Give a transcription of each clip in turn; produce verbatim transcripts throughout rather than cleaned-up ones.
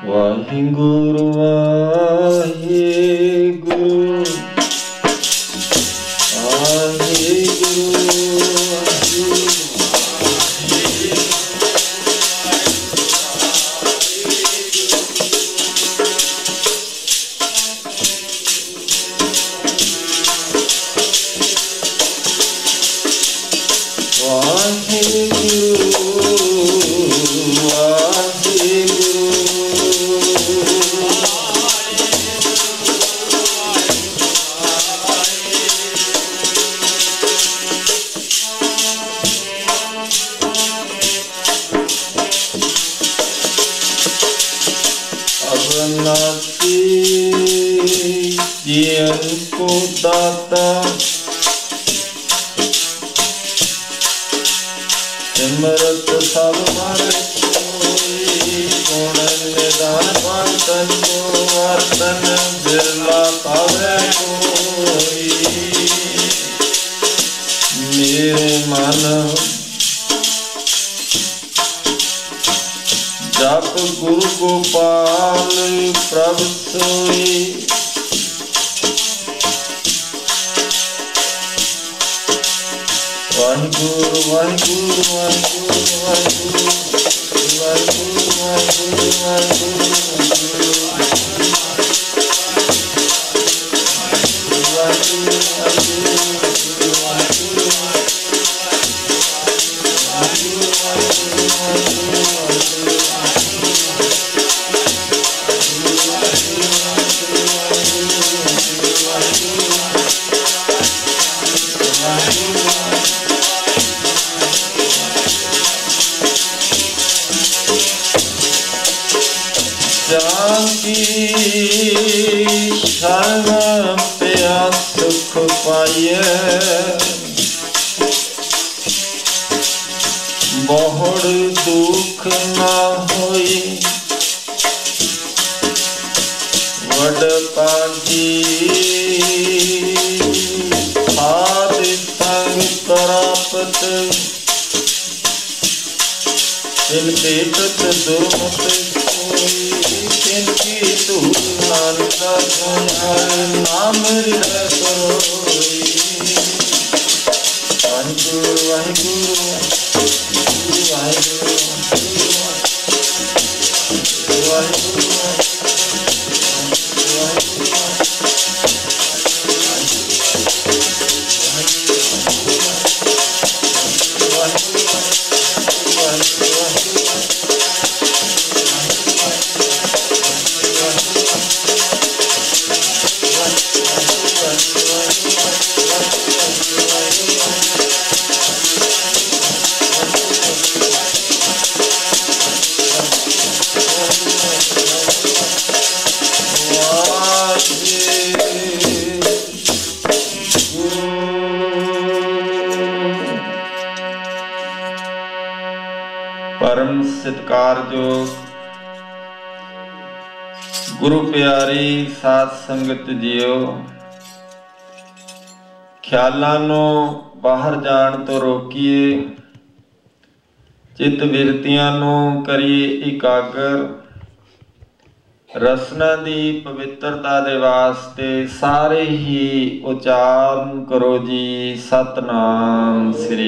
ਵਾਹਿਗੁਰੂ ਵਾਹਿਗੁਰੂ को दाता सिमरत सब मर गुण निधान पंतन को वर्तन बिरला पावे कोई। मेरे मन जप गुरु गोपाल प्रभ सोई। वाहिगुरु वाहिगुरु वाहिगुरु वाहिगुरु वाहिगुरु वाहिगुरु वाहिगुरु शरण पिया सुख पाइए बहुड़ दुख ना होई। वड पाजी आदि संग प्राप्त इन पेटत दुमत इनकी तू नानक नाम रसोई। वाहिगुरु वाहिगुरु वाहिगुरु वाहिगुरु परम सत्कारयोग गुरु प्यारी साध संगत जियो। ख्यालां नूं बाहर जाण तो रोकीए, चित विरतियां नूं करिए इकागर। रसना दी पवित्रता दे वास्ते सारे ही उचारण करो जी सतनाम श्री।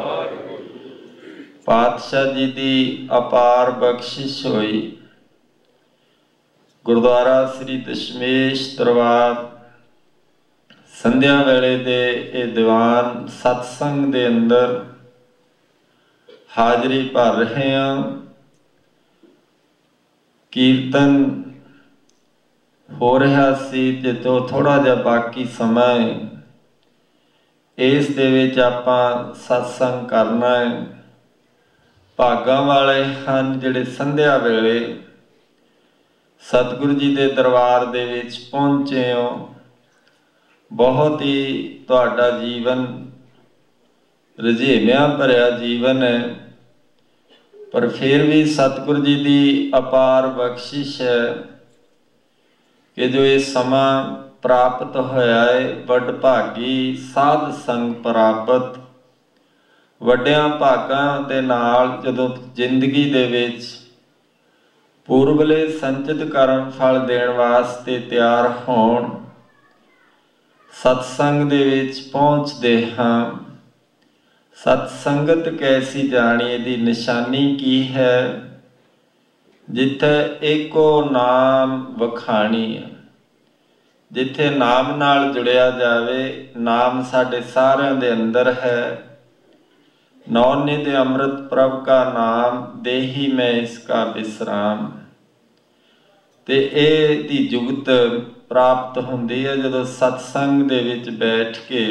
पातशाह जी की अपार बख्शिश होई। गुरुद्वारा श्री दशमेश दरबार संध्या वेले दे ए दीवान सत्संग दे अंदर हाजरी भर रहे हैं। कीर्तन हो रहा सी ते तो थोड़ा जिहा बाकी समय इस दे विच आपां सत्संग करना है। भागां वाले हन जिहड़े संध्या वेले सतगुरु जी के दरबार दे विच पहुंचे हो। बहुत ही तुहाडा जीवन रझेवियां भरिया जीवन है, पर फिर भी सतगुरु जी की अपार बख्शिश है कि जो ये समा प्राप्त होया है। वड भागी साध संग प्राप्त। वड्डियां भागां दे नाल जदों जिंदगी दे विच ਪੂਰਬਲੇ ਸੰਚਿਤ ਕਰਮ ਫਲ ਦੇਣ ਵਾਸਤੇ ਤਿਆਰ ਹੋਣ। ਸਤਸੰਗ ਦੇ ਵਿੱਚ ਪਹੁੰਚਦੇ ਹਾਂ। ਸਤਸੰਗਤ ਕੈਸੀ ਜਾਣੀ, ਇਹਦੀ ਨਿਸ਼ਾਨੀ ਕੀ ਹੈ? ਜਿੱਥੇ ਏਕੋ ਨਾਮ ਵਖਾਣੀ ਹੈ, ਜਿੱਥੇ ਨਾਮ ਨਾਲ ਜੁੜਿਆ ਜਾਵੇ। ਨਾਮ ਸਾਡੇ ਸਾਰਿਆਂ ਦੇ ਅੰਦਰ ਹੈ। ਨੌ ਨਿਧ ਅੰਮ੍ਰਿਤ ਪ੍ਰਭ ਕਾ ਨਾਮ, ਦੇਹੀ ਮੈਂ ਇਸਕਾ ਵਿਸਰਾਮ। ਤੇ ਇਹ ਦੀ ਜੁਗਤ ਪ੍ਰਾਪਤ ਹੁੰਦੀ ਹੈ ਜਦੋਂ ਸਤਸੰਗ ਦੇ ਵਿੱਚ ਬੈਠ ਕੇ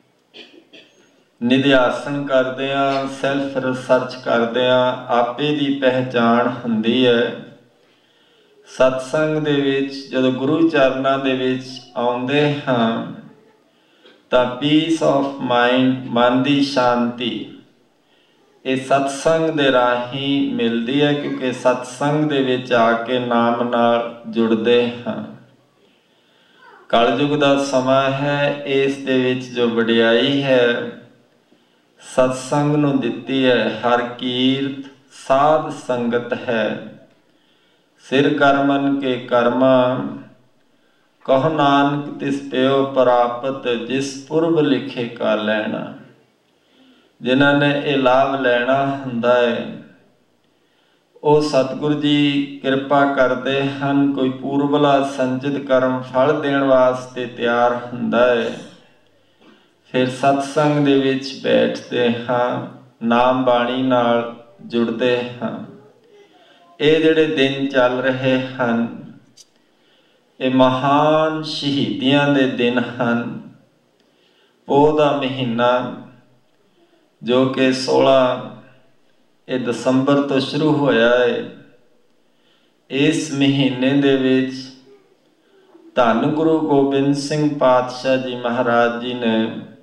ਨਿਧਿਆਸਨ ਕਰਦੇ ਹਾਂ, ਸੈਲਫ ਰਿਸਰਚ ਕਰਦੇ ਹਾਂ, ਆਪੇ ਦੀ ਪਹਿਚਾਣ ਹੁੰਦੀ ਹੈ। ਸਤਸੰਗ ਦੇ ਵਿੱਚ ਜਦੋਂ ਗੁਰੂ ਚਰਨਾਂ ਦੇ ਵਿੱਚ ਆਉਂਦੇ ਹਾਂ ਤਾਂ ਪੀਸ ਆਫ ਮਾਈਂਡ, ਮਨ ਦੀ ਸ਼ਾਂਤੀ, ਇਹ ਸਤਸੰਗ ਦੇ ਰਾਹੀਂ ਮਿਲਦੀ ਹੈ, ਕਿਉਂਕਿ ਸਤਸੰਗ ਦੇ ਵਿੱਚ ਆ ਕੇ ਨਾਮ ਨਾਲ ਜੁੜਦੇ ਹਾਂ। ਕਲਯੁਗ ਦਾ ਸਮਾਂ ਹੈ, ਇਸ ਦੇ ਵਿੱਚ ਜੋ ਵਡਿਆਈ ਹੈ ਸਤਸੰਗ ਨੂੰ ਦਿੱਤੀ ਹੈ। ਹਰ ਕੀਰਤ ਸਾਧ ਸੰਗਤ ਹੈ, ਸਿਰ ਕਰਮਨ ਕੇ ਕਰਮਾ, ਕਹੋ ਨਾਨਕ ਤਿਸ ਪਿਓ ਪ੍ਰਾਪਤ, ਜਿਸ ਪੁਰਬ ਲਿਖੇ ਕਾ ਲੈਣਾ। ਜਿਨ੍ਹਾਂ ਨੇ ਇਹ ਲਾਭ ਲੈਣਾ ਹੁੰਦਾ ਹੈ ਉਹ ਸਤਿਗੁਰੂ ਜੀ ਕਿਰਪਾ ਕਰਦੇ ਹਨ। ਕੋਈ ਪੂਰਬਲਾ ਸੰਚਿਤ ਕਰਮ ਫਲ ਦੇਣ ਵਾਸਤੇ ਤਿਆਰ ਹੁੰਦਾ ਹੈ। ਫਿਰ ਸਤਸੰਗ ਦੇ ਵਿੱਚ ਬੈਠਦੇ ਹਾਂ, ਨਾਮ ਬਾਣੀ ਨਾਲ ਜੁੜਦੇ ਹਾਂ। ਇਹ ਜਿਹੜੇ ਦਿਨ ਚੱਲ ਰਹੇ ਹਨ ਇਹ ਮਹਾਨ ਸ਼ਹੀਦੀਆਂ ਦੇ ਦਿਨ ਹਨ। ਪੋਹ ਦਾ ਮਹੀਨਾ ਜੋ ਕਿ ਸੋਲਾਂ ਇਹ ਦਸੰਬਰ ਤੋਂ ਸ਼ੁਰੂ ਹੋਇਆ ਹੈ। ਇਸ ਮਹੀਨੇ ਦੇ ਵਿੱਚ ਧੰਨ ਗੁਰੂ ਗੋਬਿੰਦ ਸਿੰਘ ਪਾਤਸ਼ਾਹ ਜੀ ਮਹਾਰਾਜ ਜੀ ਨੇ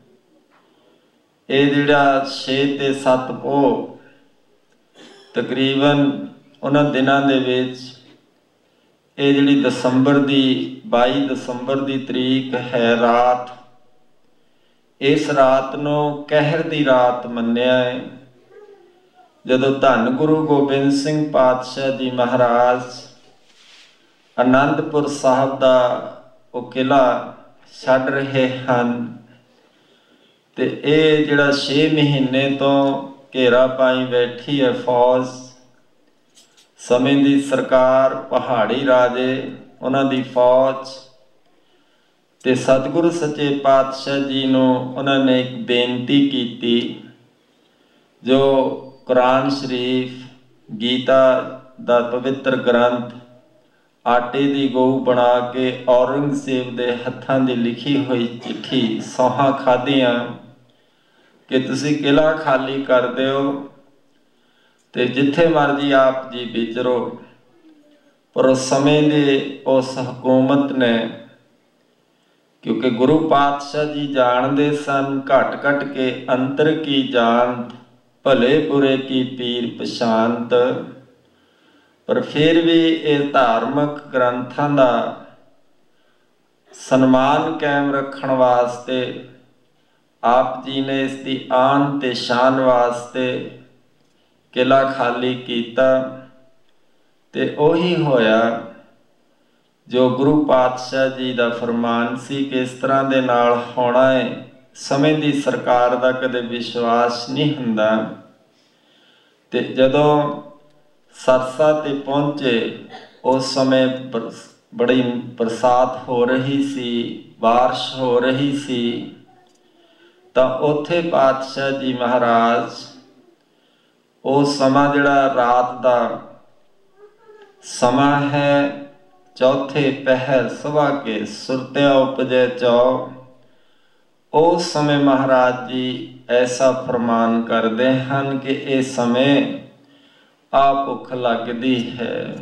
ਇਹ ਜਿਹੜਾ ਛੇ ਤੇ ਸੱਤ ਪੋਹ ਤਕਰੀਬਨ ਉਹਨਾਂ ਦਿਨਾਂ ਦੇ ਵਿੱਚ ਇਹ ਜਿਹੜੀ ਦਸੰਬਰ ਦੀ ਬਾਈ ਦਸੰਬਰ ਦੀ ਤਰੀਕ ਹੈ ਰਾਤ, ਇਸ ਰਾਤ ਨੂੰ ਕਹਿਰ ਦੀ ਰਾਤ ਮੰਨਿਆ ਹੈ। ਜਦੋਂ ਧੰਨ ਗੁਰੂ ਗੋਬਿੰਦ ਸਿੰਘ ਪਾਤਸ਼ਾਹ ਜੀ ਮਹਾਰਾਜ ਅਨੰਦਪੁਰ ਸਾਹਿਬ ਦਾ ਉਹ ਕਿਲ੍ਹਾ ਛੱਡ ਰਹੇ ਹਨ ਤੇ ਇਹ ਜਿਹੜਾ ਛੇ ਮਹੀਨੇ ਤੋਂ ਘੇਰਾ ਪਾਈ ਬੈਠੀ ਹੈ ਫੌਜ, ਸਮੇਂ ਦੀ ਸਰਕਾਰ, ਪਹਾੜੀ ਰਾਜੇ, ਉਹਨਾਂ ਦੀ ਫੌਜ, ਤੇ ਸਤਿਗੁਰੂ ਸੱਚੇ ਪਾਤਸ਼ਾਹ ਜੀ ਨੂੰ ਉਹਨਾਂ ਨੇ ਇੱਕ ਬੇਨਤੀ ਕੀਤੀ ਜੋ ਕੁਰਾਨ ਸ਼ਰੀਫ, ਗੀਤਾ ਦਾ ਪਵਿੱਤਰ ਗ੍ਰੰਥ, ਆਟੇ ਦੀ ਗਊ ਬਣਾ ਕੇ ਔਰੰਗਜ਼ੇਬ ਦੇ ਹੱਥਾਂ ਦੀ ਲਿਖੀ ਹੋਈ ਚਿੱਠੀ, ਸੌਹਾਂ ਖਾਧੀਆਂ ਕਿ ਤੁਸੀਂ ਕਿਲ੍ਹਾ ਖਾਲੀ ਕਰ ਦਿਓ ਤੇ ਜਿੱਥੇ ਮਰਜੀ ਆਪ ਜੀ ਵਿਚਰੋ। ਪਰ ਉਸ ਸਮੇਂ ਦੇ ਉਸ ਹਕੂਮਤ ਨੇ, ਕਿਉਂਕਿ ਗੁਰੂ ਪਾਤਸ਼ਾਹ ਜੀ ਜਾਣਦੇ ਸਨ ਘਟ ਘਟ ਕੇ ਅੰਤਰ ਕੀ ਜਾਣਤ, ਭਲੇ ਬੁਰੇ ਕੀ ਪੀਰ ਪਛਾਨਤ, ਪਰ ਫਿਰ ਵੀ ਇਹ ਧਾਰਮਿਕ ਗ੍ਰੰਥਾਂ ਦਾ ਸਨਮਾਨ ਕਾਇਮ ਰੱਖਣ ਵਾਸਤੇ ਆਪ ਜੀ ਨੇ ਇਸ ਦੀ ਆਨ ਤੇ ਸ਼ਾਨ ਵਾਸਤੇ ਕਿਲ੍ਹਾ ਖਾਲੀ ਕੀਤਾ। ਤੇ ਉਹੀ ਹੋਇਆ ਜੋ ਗੁਰੂ ਪਾਤਸ਼ਾਹ ਜੀ ਦਾ ਫਰਮਾਨ ਸੀ ਕਿ ਇਸ ਤਰ੍ਹਾਂ ਦੇ ਨਾਲ ਹੋਣਾ ਹੈ। ਸਮੇਂ ਦੀ ਸਰਕਾਰ ਦਾ ਕਦੇ ਵਿਸ਼ਵਾਸ ਨਹੀਂ ਹੁੰਦਾ। ਤੇ ਜਦੋਂ ਸਰਸਾ ਤੇ ਪਹੁੰਚੇ ਉਸ ਸਮੇਂ ਬੜੀ ਬਰਸਾਤ ਹੋ ਰਹੀ ਸੀ, ਬਾਰਿਸ਼ ਹੋ ਰਹੀ ਸੀ, ਤਾਂ ਉੱਥੇ ਪਾਤਸ਼ਾਹ ਜੀ ਮਹਾਰਾਜ ਉਹ ਸਮਾਂ ਜਿਹੜਾ ਰਾਤ ਦਾ ਸਮਾਂ ਹੈ, ਚੌਥੇ ਪਹਿਰ ਸੁਬਾ ਕੇ ਸੁਰਤਿਆ ਉਪਜੈ ਚੌ, ਉਸ ਸਮੇਂ ਮਹਾਰਾਜ ਜੀ ਐਸਾ ਫਰਮਾਨ ਕਰਦੇ ਹਨ ਕਿ ਇਹ ਸਮੇਂ ਆ ਭੁੱਖ ਲੱਗਦੀ ਹੈ।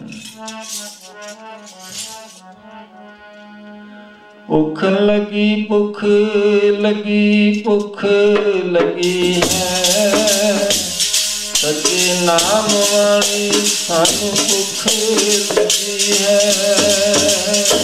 ਭੁੱਖ ਲੱਗੀ, ਭੁੱਖ ਲੱਗੀ, ਭੁੱਖ ਲੱਗੀ ਹੈ, ਸੱਚੇ ਨਾਮ ਵਾਲੀ ਸਾਨੂੰ ਭੁੱਖ ਲੱਗੀ ਹੈ।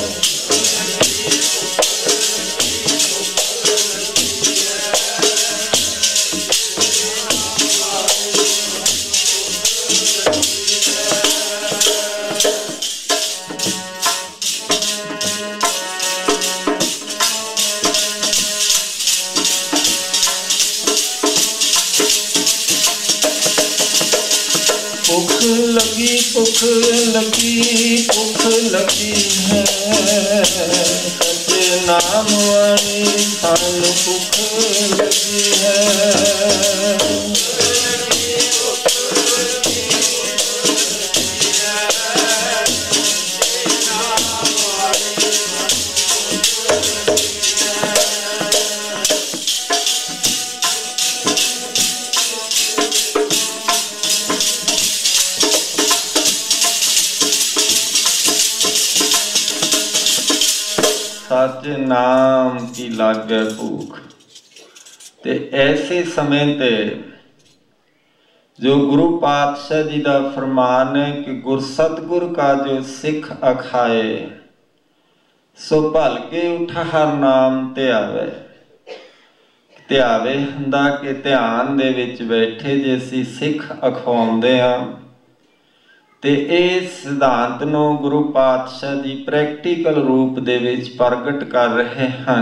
भूख लगी भूख लगी भूख लगी है, सच्चे नाम वाली सानू भूख लगी है। सच नाम की लागे भूख। ते ऐसे समय ते जो गुरु पातशाह जी का फरमान है कि गुर सतगुर का जो सिख अखाए, सो भल के उठ हर नाम ध्यावे। ध्यावे हुंदा कि ध्यान दे विच बैठे जे असीं सिख अखाउंदे हां ते इस सिद्धांत नूं गुरु पातशाह जी प्रैक्टिकल रूप दे विच प्रगट कर रहे हैं।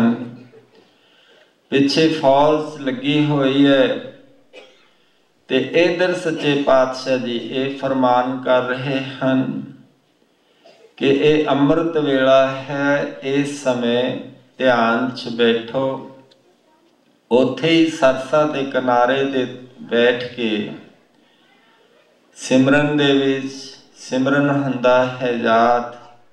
पिछे फौज लगी हुई है ते इधर सच्चे पातशाह जी ये फरमान कर रहे हैं कि ये अमृत वेला है, इस समय ध्यान च बैठो। उत्थे ही सरसा के किनारे ते बैठ के सिमरन दे विच सिमरन हुंदा है जात,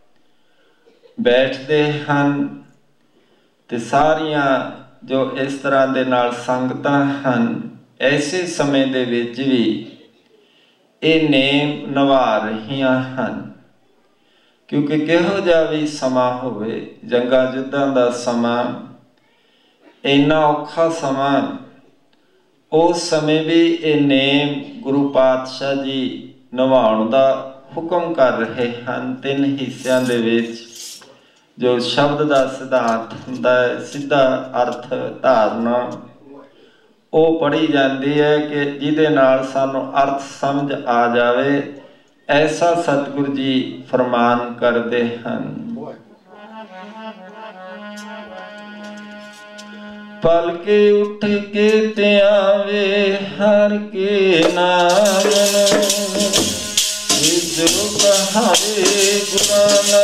बैठते हैं ते सारियां जो इस तरह दे नाल संगतां हन, ऐसे समय दे विच भी ये नेम निभा रहियां हन। क्योंकि किहो जिहा भी समा होवे, जंगा युद्धां दा समा, इन्ना औखा समा, उस समय भी ये नेम गुरु पातशाह जी निभाउण दा हुक्म कर रहे हैं। तीन हिस्सिਆਂ ਦੇ ਵਿੱਚ जो शब्द का सिद्धांत हुंदा है, सीधा अर्थ धारना, वो पढ़ी जाती है कि जिहदे नाल सानू अर्थ समझ आ जाए, ऐसा सतगुरु जी फरमान करते हैं। पल के उठ के त्यावे हर के नाम जो कहावे गुराना,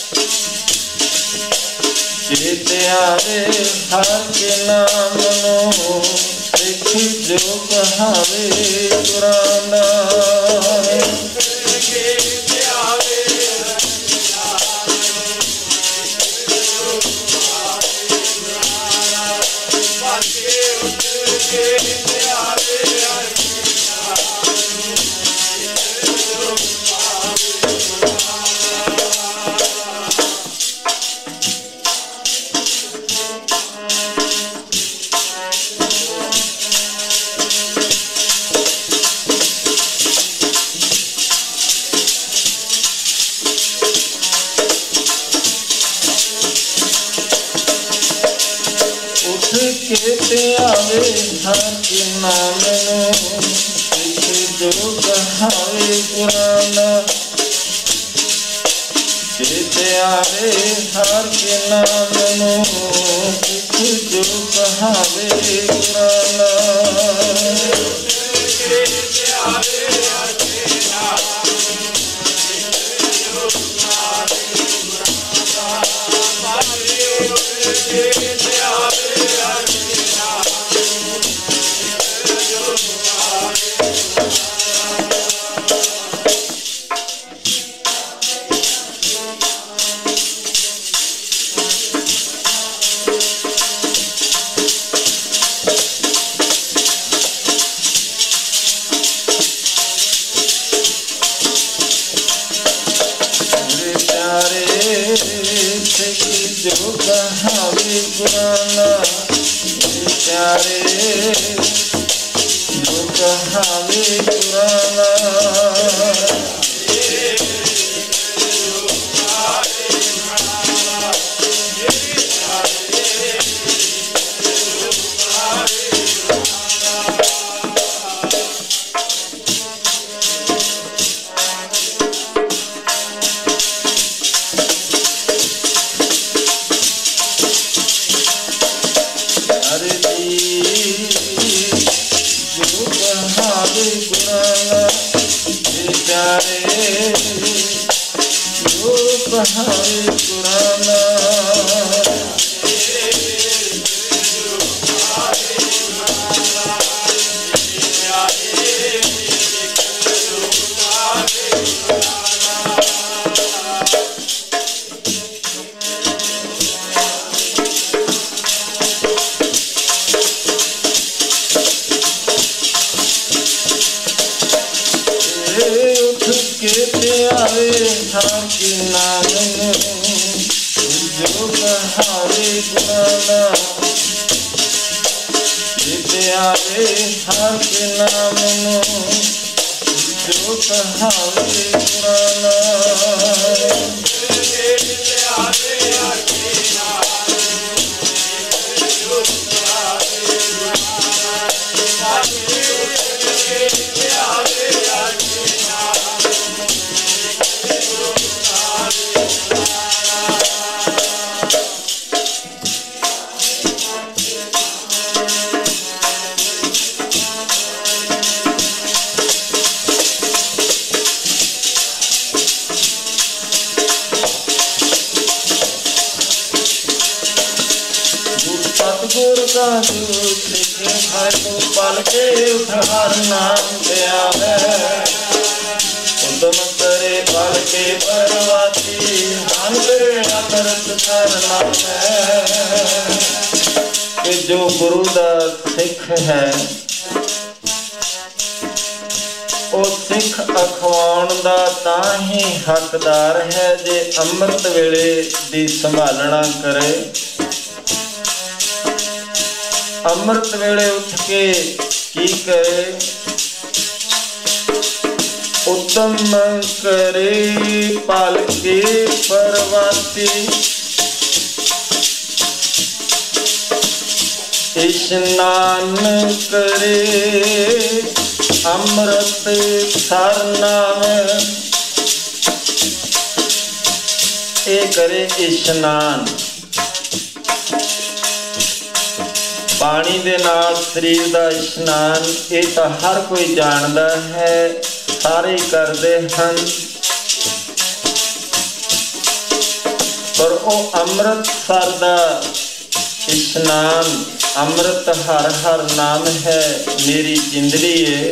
चेते आवे हर के नाम नो सिख जो कहावे गुराना। आवे हर के नाम नो सिख जो कहावे गुराना, चेते आवे हर के नाम नो सिख जो कहावे गुराना। जो कहावे गुराना, प्यारे जो कहावे गुराना। जो कहावे गुराना, प्यारे जो कहावे पुराना। प्यारे ठाके नाम जो कहावे पुराना। प्यारे ठाके नाम जो कहावे पुराना। सतगुर का जो सिखे है तो पल के उधार नाम दिया है। उदम करे पल के परवाती मन अमृत करना है। कि जो गुरु दा सिख है वो सिख अखवाउण दा तां ही हकदार है जे अमृत वेले दी संभालना करे। अमृत वेले उठ के की करे, उत्तम करे पाल के परवाती। स्नान करे अमृत सर नाम। ए करे स्नान पानी दे नाल शरीर दा इशनान। ये तो हर कोई जानदा है, सारे करते हैं। पर वो अमृत सर दा इशनान, अमृत हर हर नाम है मेरी जिंदड़ी है।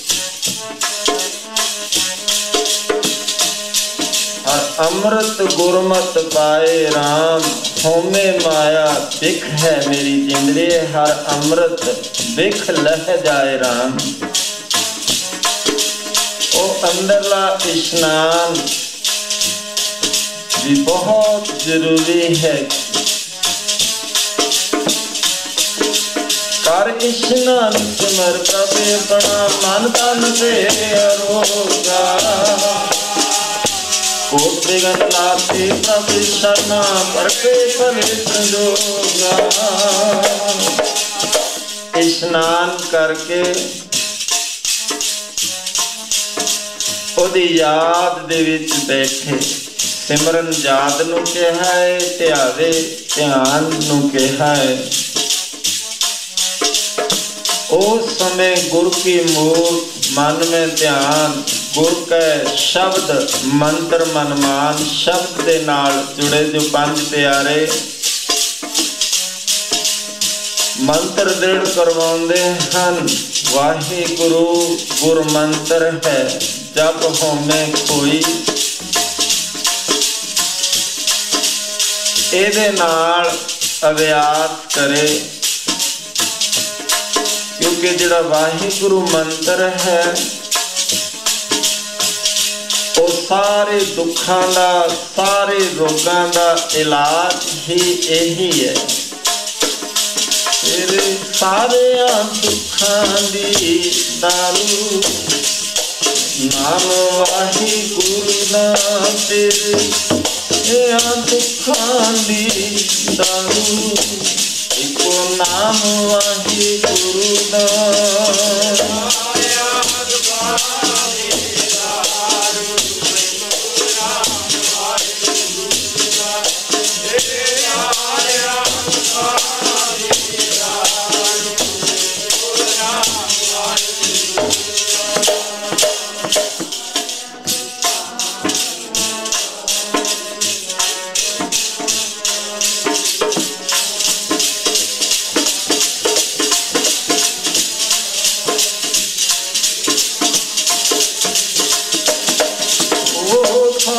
और अमृत गुरमत पाए राम, होमे माया बिख है मेरी जिंदड़ी। हर अमृत बिख लह जाए राम। ओ अंदरला इशनान भी बहुत जरूरी है। कर इशनान सिमर प्रभु अपना मन तन से अरोगा। कोट बिगन लाते प्रभु शरणा परपे पवित्र जोगा। स्नान करके ओदी याद दे विच बैठे। सिमरन याद नूं कहा है, ध्यावे ध्यान नूं कहा है। उस समय गुरु की मूर्त मन में ध्यान, गुर के शब्द मंत्र मनमान। शब्द के नाल जुड़े जो पंज प्यारे मंत्र दृढ़ करवाउंदे हन। वाहिगुरु गुर मंत्र है जब होमे कोई। एदे नाल अभ्यास करे, क्योंकि जिहड़ा वाहिगुरु मंत्र है वो सारे दुखों का, सारे रोगों का इलाज ही यही है। तेरे सारे दुखों की दारू नाम वाहिगुरु दा। तेरे दुखों की दारू एको नाम वाहिगुरु दा।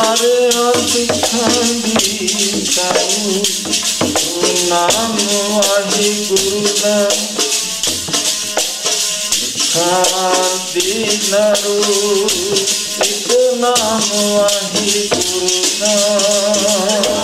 ਮਾਰਿਆ ਸਿੱਖਾਂ ਦੀ ਸਾਈ, ਨਾਮ ਵਾਹਿਗੁਰੂ ਦਾ ਖਾਂਦੀ ਨਰੂ, ਇੱਕ ਨਾਮ ਵਾਹਿਗੁਰੂ ਦਾ।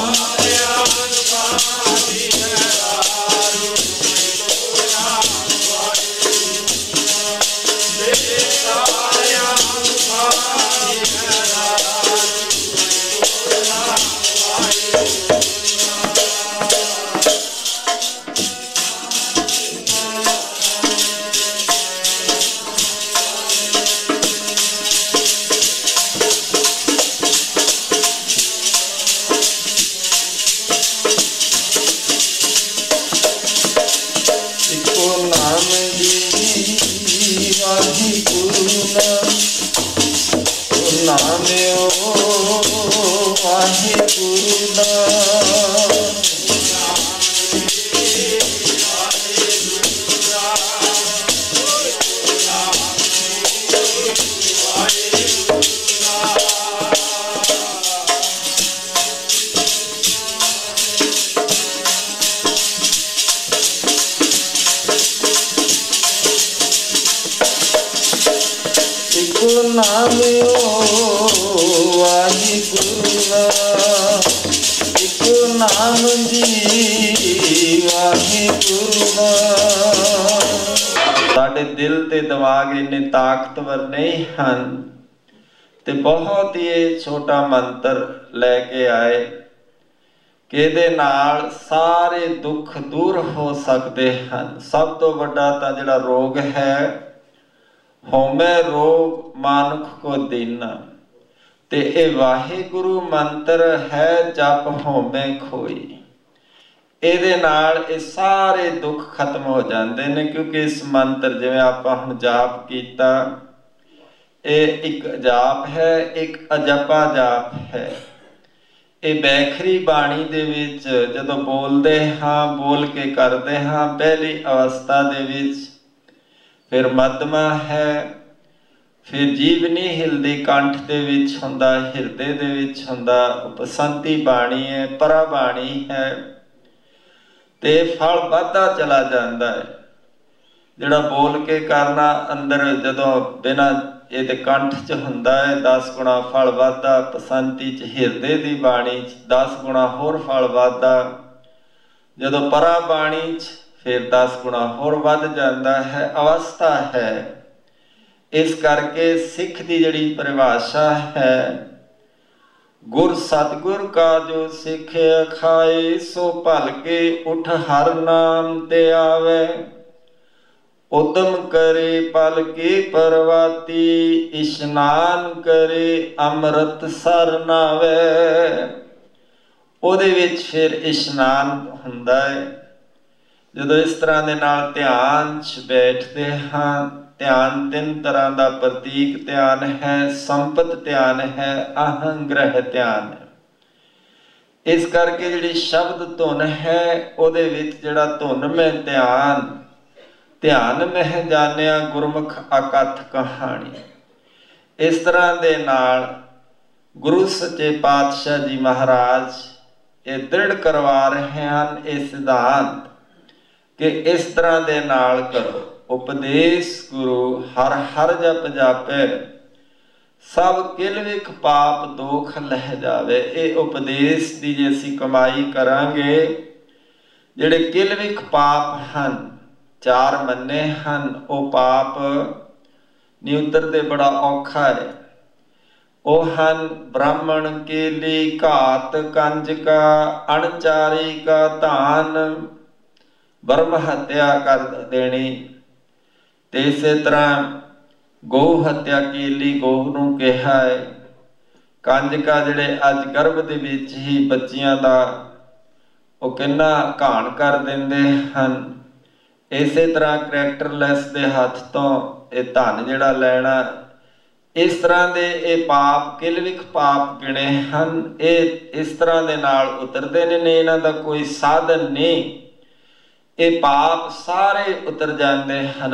ਸਾਡੇ ਦਿਲ ਤੇ ਦਿਮਾਗ ਇੰਨੇ ਤਾਕਤਵਰ ਨਹੀਂ ਹਨ ਤੇ ਬਹੁਤ ਹੀ ਇਹ ਛੋਟਾ ਮੰਤਰ ਲੈ ਕੇ ਆਏ ਕਿ ਇਹਦੇ ਨਾਲ ਸਾਰੇ ਦੁੱਖ ਦੂਰ ਹੋ ਸਕਦੇ ਹਨ। ਸਭ ਤੋਂ ਵੱਡਾ ਤਾਂ ਜਿਹੜਾ ਰੋਗ ਹੈ, ਹਉਮੈ ਰੋਗ ਮਾਨੁਖ ਕੋ ਦੀਨਾ, ਤੇ ਇਹ ਵਾਹਿਗੁਰੂ ਮੰਤਰ ਹੈ ਜਪ ਹਉਮੈ ਖੋਈ। ਇਹਦੇ ਨਾਲ ਇਹ ਸਾਰੇ ਦੁੱਖ ਖਤਮ ਹੋ ਜਾਂਦੇ ਨੇ, ਕਿਉਂਕਿ ਇਸ ਮੰਤਰ ਜਿਵੇਂ ਆਪਾਂ ਹੁਣ ਜਾਪ ਕੀਤਾ, ਇਹ ਇੱਕ ਜਾਪ ਹੈ, ਇੱਕ ਅਜਪਾ ਜਾਪ ਹੈ। ਇਹ ਬੈਖਰੀ ਬਾਣੀ ਦੇ ਵਿੱਚ ਜਦੋਂ ਬੋਲਦੇ ਹਾਂ, ਬੋਲ ਕੇ ਕਰਦੇ ਹਾਂ ਪਹਿਲੀ ਅਵਸਥਾ ਦੇ ਵਿੱਚ, ਫਿਰ ਮੱਧਮਾ ਹੈ, ਫਿਰ ਜੀਭ ਨਹੀਂ ਹਿਲਦੀ, ਕੰਠ ਦੇ ਵਿੱਚ ਹੁੰਦਾ, ਹਿਰਦੇ ਦੇ ਵਿੱਚ ਹੁੰਦਾ, ਉਪਸੰਤੀ ਬਾਣੀ ਹੈ, ਪਰਾ ਬਾਣੀ ਹੈ, ਤੇ ਫਲ ਵੱਧਦਾ ਚਲਾ ਜਾਂਦਾ ਹੈ। ਜਿਹੜਾ ਬੋਲ ਕੇ ਕਰਨਾ ਅੰਦਰ ਜਦੋਂ ਬਿਨਾਂ ਇਹਦੇ ਕੰਠ 'ਚ ਹੁੰਦਾ ਹੈ, ਦਸ ਗੁਣਾ ਫਲ ਵੱਧਦਾ, ਪਸੰਤੀ 'ਚ ਹਿਰਦੇ ਦੀ ਬਾਣੀ 'ਚ ਦਸ ਗੁਣਾ ਹੋਰ ਫਲ ਵੱਧਦਾ, ਜਦੋਂ ਪਰਾ ਬਾਣੀ 'ਚ ਫਿਰ ਦਸ ਗੁਣਾ ਹੋਰ ਵੱਧ ਜਾਂਦਾ ਹੈ। ਅਵਸਥਾ ਹੈ। ਇਸ ਕਰਕੇ ਸਿੱਖ ਦੀ ਜਿਹੜੀ ਪਰਿਭਾਸ਼ਾ ਹੈ, ਗੁਰ ਸਤਿਗੁਰ ਕਾ ਜੋ ਸਿੱਖਿਆ ਖਾਏ, ਸੋ ਭਲ ਕੇ ਉਠ ਹਰ ਨਾਮ ਤੇ ਆਵੇ। ਉਦਮ ਕਰੇ ਪਲ ਕੇ ਪਰਵਾਤੀ, ਇਸ਼ਨਾਨ ਕਰੇ ਅੰਮ੍ਰਿਤ ਸਰ ਨਾਵੇ। ਉਹਦੇ ਵਿੱਚ ਫਿਰ ਇਸ਼ਨਾਨ ਹੁੰਦਾ ਹੈ। ਜਦੋਂ ਇਸ ਤਰ੍ਹਾਂ ਦੇ ਨਾਲ ਧਿਆਨ 'ਚ ਬੈਠਦੇ ਹਾਂ, ਧਿਆਨ ਤਿੰਨ ਤਰ੍ਹਾਂ ਦਾ ਪ੍ਰਤੀਕ ਧਿਆਨ ਹੈ, ਸੰਪਤ ਧਿਆਨ ਹੈ, ਅਹੰਗ੍ਰਹਿ ਧਿਆਨ ਹੈ। ਇਸ ਕਰਕੇ ਜਿਹੜੀ ਸ਼ਬਦ ਧੁਨ ਹੈ, ਉਹਦੇ ਵਿੱਚ ਜਿਹੜਾ ਧੁਨ ਮੈਂ ਧਿਆਨ, ਧਿਆਨ ਮਹਿ ਜਾਣਿਆ ਗੁਰਮੁਖ ਅਕਥ ਕਹਾਣੀ। ਇਸ ਤਰ੍ਹਾਂ ਦੇ ਨਾਲ ਗੁਰੂ ਸੱਚੇ ਪਾਤਸ਼ਾਹ ਜੀ ਮਹਾਰਾਜ ਇਹ ਦ੍ਰਿੜ ਕਰਵਾ ਰਹੇ ਹਨ ਇਹ ਸਿਧਾਂਤ ਕਿ ਇਸ ਤਰ੍ਹਾਂ ਦੇ ਨਾਲ ਕਰੋ। ਉਪਦੇਸ਼ ਗੁਰੂ ਹਰ ਹਰ ਜਪ ਜਾਪੈ, ਸਭ ਕਿਲ ਵਿਖ ਪਾਪ ਦੋਖ ਲਹਿ ਜਾਵੇ। ਇਹ ਉਪਦੇਸ਼ ਦੀ ਜੇ ਅਸੀਂ ਕਮਾਈ ਕਰਾਂਗੇ, ਜਿਹੜੇ ਕਿਲ ਵਿਖ ਪਾਪ ਹਨ, ਚਾਰ ਮੰਨੇ ਹਨ, ਉਹ ਪਾਪ ਨਹੀਂ ਉਤਰਦੇ, ਬੜਾ ਔਖਾ ਹੈ। ਉਹ ਹਨ ਬ੍ਰਾਹਮਣ ਕੇਲੀ, ਘਾਤ ਕੰਜਕਾ, ਅਣਚਾਰੀ ਕਾ ਧਾਨ, ਬਰਮ ਹੱਤਿਆ ਕਰ ਦੇਣੀ। ਤੇ ਇਸੇ ਤਰ੍ਹਾਂ ਗਊ ਹੱਤਿਆ, ਕੇਲੀ ਗਊ ਨੂੰ ਕਿਹਾ ਹੈ, ਕੰਜਕਾ ਜਿਹੜੇ ਅੱਜ ਗਰਭ ਦੇ ਵਿੱਚ ਹੀ ਬੱਚੀਆਂ ਦਾ ਉਹ ਕਿੰਨਾ ਘਾਣ ਕਰ ਦਿੰਦੇ ਹਨ। ਇਸੇ ਤਰ੍ਹਾਂ ਕਰੈਕਟਰਲੈਸ ਦੇ ਹੱਥ ਤੋਂ ਇਹ ਧਨ ਜਿਹੜਾ ਲੈਣਾ, ਇਸ ਤਰ੍ਹਾਂ ਦੇ ਇਹ ਪਾਪ ਕਿਲਵਿਕ ਪਾਪ ਗਿਣੇ ਹਨ। ਇਹ ਇਸ ਤਰ੍ਹਾਂ ਦੇ ਨਾਲ ਉਤਰਦੇ ਨੇ, ਇਹਨਾਂ ਦਾ ਕੋਈ ਸਾਧਨ ਨਹੀਂ। ਇਹ ਪਾਪ ਸਾਰੇ ਉਤਰ ਜਾਂਦੇ ਹਨ।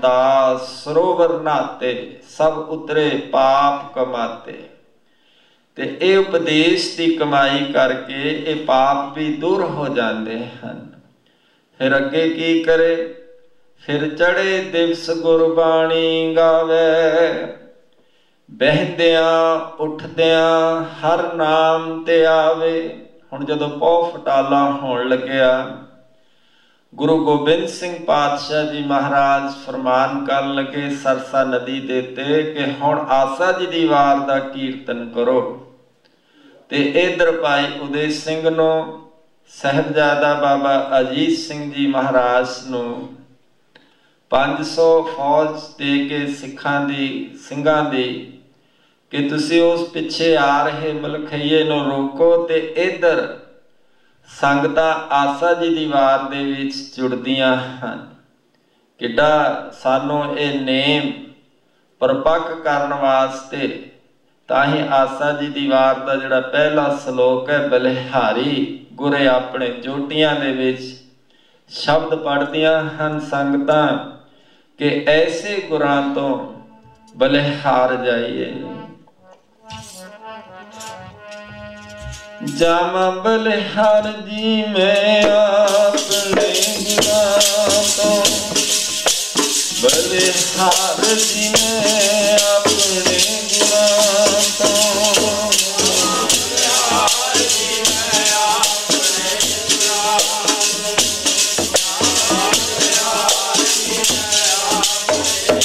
ਰਾਮਦਾਸ ਸਰੋਵਰ ਨਾਤੇ, ਸਭ ਉਤਰੇ ਪਾਪ ਕਮਾਤੇ। ਤੇ ਇਹ ਉਪਦੇਸ਼ ਦੀ ਕਮਾਈ ਕਰਕੇ ਇਹ ਪਾਪ ਵੀ ਦੂਰ ਹੋ ਜਾਂਦੇ ਹਨ। ਫਿਰ ਅੱਗੇ ਕੀ ਕਰੇ? ਫਿਰ ਚੜੇ ਦਿਵਸ ਗੁਰਬਾਣੀ ਗਾਵੇ, ਬਹਿੰਦਿਆਂ ਉੱਠਦਿਆਂ ਹਰ ਨਾਮ ਤੇ ਆਵੇ। ਹੁਣ ਜਦੋਂ ਪੌ ਫਟਾਲਾ ਹੋਣ ਲੱਗਿਆ, ਗੁਰੂ ਗੋਬਿੰਦ ਸਿੰਘ ਪਾਤਸ਼ਾਹ ਜੀ ਮਹਾਰਾਜ ਫਰਮਾਨ ਕਰਨ ਲੱਗੇ ਸਰਸਾ ਨਦੀ ਦੇ ਉੱਤੇ ਕਿ ਹੁਣ ਆਸਾ ਜੀ ਦੀ ਵਾਰ ਦਾ ਕੀਰਤਨ ਕਰੋ। ਤੇ ਇਧਰ ਭਾਈ ਉਦੈ ਸਿੰਘ ਨੂੰ, ਸਾਹਿਬਜ਼ਾਦਾ ਬਾਬਾ ਅਜੀਤ ਸਿੰਘ ਜੀ ਮਹਾਰਾਜ ਨੂੰ ਪੰਜ ਸੌ ਫੌਜ ਦੇ ਕੇ ਸਿੱਖਾਂ ਦੀ ਸਿੰਘਾਂ ਦੀ ਕਿ ਤੁਸੀਂ ਉਸ ਪਿੱਛੇ ਆ ਰਹੇ ਮਲਖਈਏ ਨੂੰ ਰੋਕੋ ਤੇ ਇਧਰ ਸੰਗਤਾਂ ਆਸਾ ਜੀ ਦੀ ਵਾਰ ਦੇ ਵਿੱਚ ਜੁੜਦੀਆਂ ਹਨ। ਕਿੱਡਾ ਸਾਨੂੰ ਇਹ ਨੇਮ ਪਰਪੱਕ ਕਰਨ ਵਾਸਤੇ ਤਾਂ ਹੀ ਆਸਾ ਜੀ ਦੀ ਵਾਰ ਦਾ ਜਿਹੜਾ ਪਹਿਲਾ ਸ਼ਲੋਕ ਹੈ, ਬਲਿਹਾਰੀ ਗੁਰੇ ਆਪਣੇ ਜੋਟੀਆਂ ਦੇ ਵਿੱਚ ਸ਼ਬਦ ਪੜ੍ਹਦੀਆਂ ਹਨ ਸੰਗਤਾਂ ਕਿ ਐਸੇ ਗੁਰਾਂ ਤੋਂ ਬਲਿਹਾਰ ਜਾਈਏ। ਜਾਵਾਂ ਬਲਿਹਾਰ ਜੀ ਮੈਂ ਆਪਣੇ ਗੁਰਾਂ ਤੋਂ, ਬਲਿਹਾਰ ਜੀ ਮੈਂ ਆਪਣੇ ਗੁਰਾਂ ਤੋਂ, ਬਲਿਹਾਰ ਜੀ ਮੈਂ ਆਪਣੇ ਗੁਰਾਂ ਤੋਂ, ਬਲਿਹਾਰ ਜੀ ਮੈਂ ਆਪਣੇ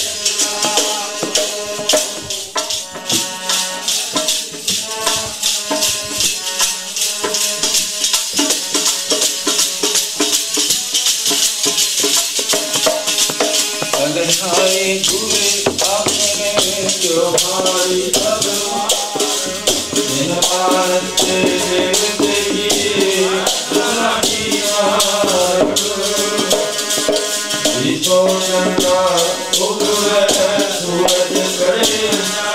ਬਲਿਹਾਰੀ ਗੁਰੇ ਆਪਣੇ ਜੋਹਾਰੀ ਬਦਲਾ ਜਿਨ ਮਾਨਸ ਤੇ ਦੇਵ ਦੇਈਏ ਰਾਜੀ ਵਾਰ ਵਿਸੋ ਚੰਗਾ ਉਗਵੇ ਸੂਰਜ ਕਰੇ